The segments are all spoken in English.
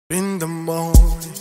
In the morning,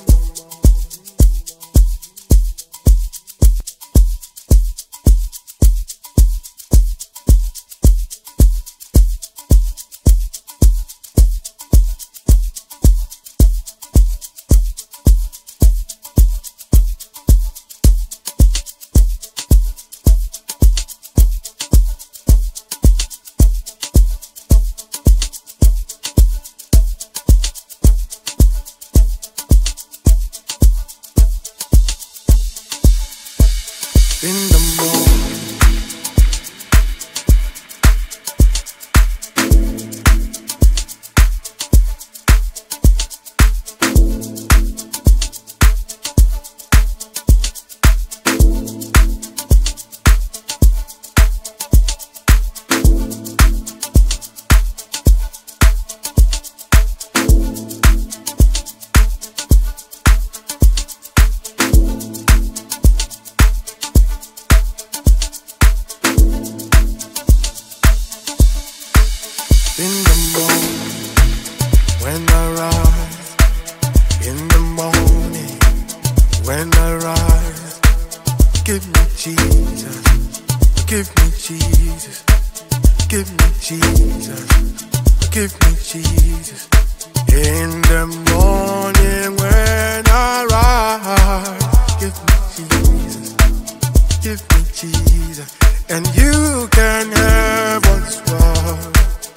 in the morning, when I rise, in the morning, when I rise, give me Jesus, give me Jesus, give me Jesus, give me Jesus. In the morning when I rise, give me Jesus, give me Jesus, and you can have what's wrong.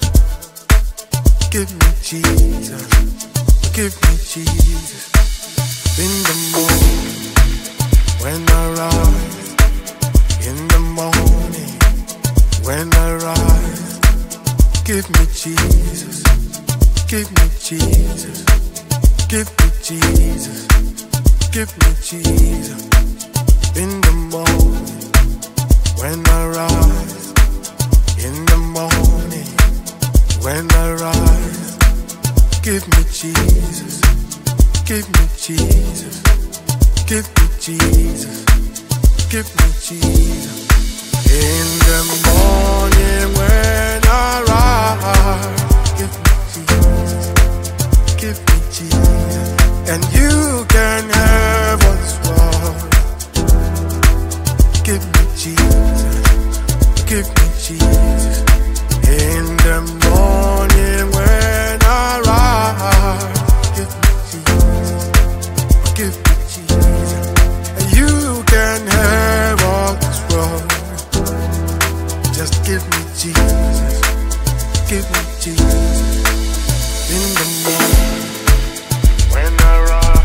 Give me Jesus, give me Jesus. In the morning, when I rise, in the morning, when I rise, give me Jesus, give me Jesus, give me Jesus, give me Jesus. In the morning, when I rise, in the morning, when I rise, give me Jesus, give me Jesus, give me Jesus, give me Jesus. In the morning when I rise, give me Jesus, give me Jesus, and you can have what's wrong. Give me Jesus, give me Jesus. In the morning when I rise, give me Jesus, give me Jesus, and you can have all this world. Just give me Jesus, give me Jesus. In the morning when I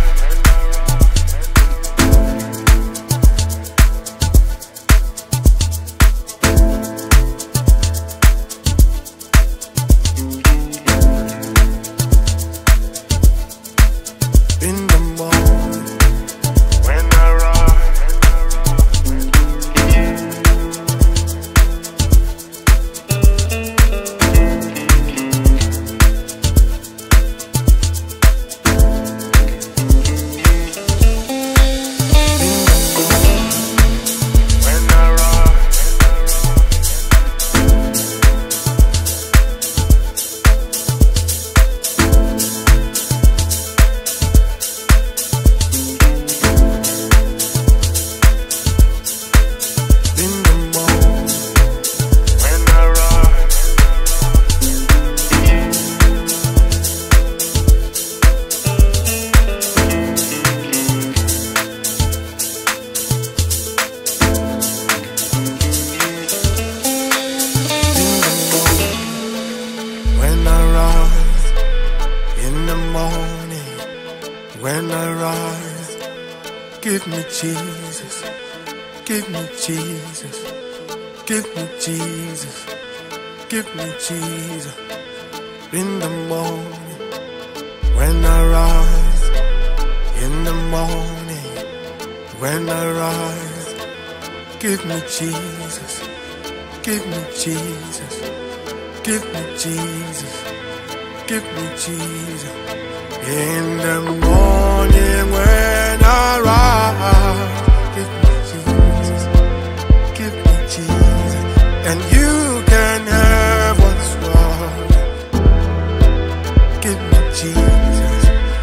rise, give me Jesus, give me Jesus, give me Jesus, give me Jesus. In the morning when I rise, in the morning when I rise, give me Jesus, give me Jesus, give me Jesus, give me Jesus. In the morning when I rise, give me Jesus, give me Jesus, and you can have what's wrong. Give me Jesus,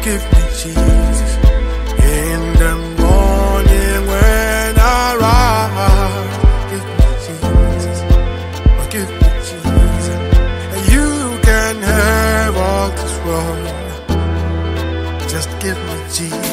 give me Jesus. In the morning when I rise, give me Jesus. Oh, give me Jesus. And you can have all this world. Just give me Jesus.